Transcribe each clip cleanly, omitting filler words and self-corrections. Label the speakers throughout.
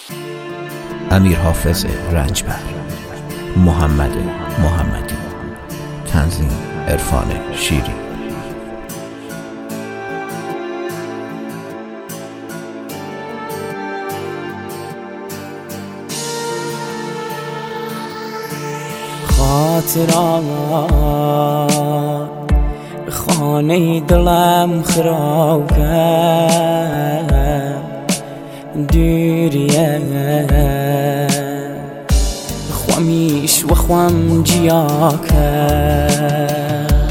Speaker 1: امیر حافظ رنجبر، محمد محمدی، تنظیم عرفان شیری.
Speaker 2: خاطرات خانه دلم خراب کرد، دوریه خوامیش و خوام جیا کرد.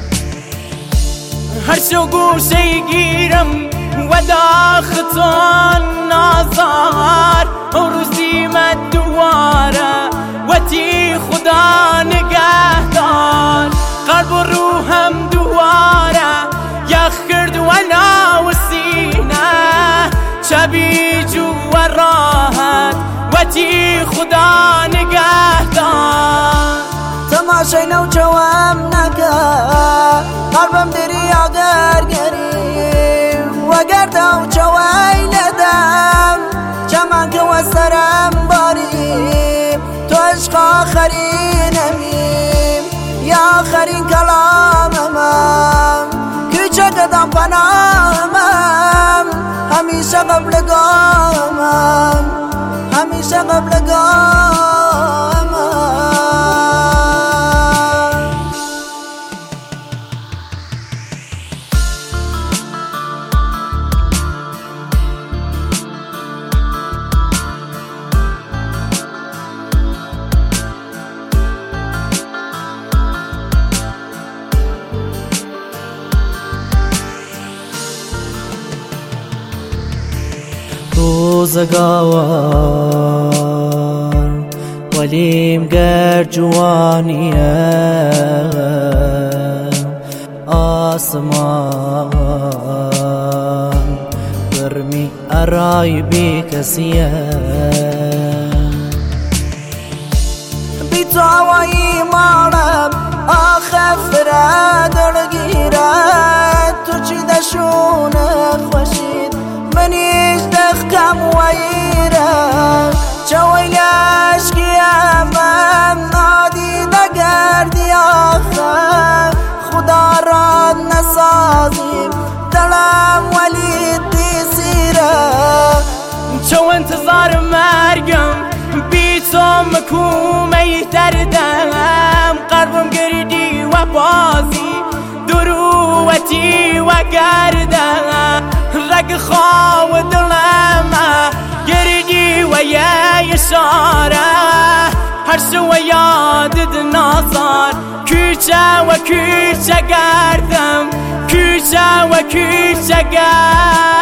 Speaker 2: هرچو گوشه گیرم و داختان نازار، روزی من دواره وتی خدا نگهدار. قلب و روحم دواره یخ کرد ولا و سینه، شبی جو و راحت وتی خدا نگهدار.
Speaker 3: تماشای نوجوام نکرد، قلبم دریا گرگریم و گردم جوای ندم، چمان که و سرم باریم تو عشق آخرینمیم یا آخرین کلامم. کوچه قدم پناهمم همیشه قبل گامم، همیشه قبل گامم.
Speaker 2: روزگار ولیم گر جوانیه، آسمان گرمی ارای بی کسیه.
Speaker 3: بی تو هوایی مالم آخه فرادر گیرد، تو چی دشونه خوشید منیش دخکم ویره. چوی عشقیم من نادیده گردی آخر، خدا را نسازیم دلم ولی دیسیره.
Speaker 2: چو انتظار مرگم بی تو مکومه دردم، قلبم گردی و بازی دروتی و گردم. رگ خواه دلم گردی و یه اشاره، هر شو یادت نازار. کوچه و کوچه گردم، کوچه و کوچه گردم.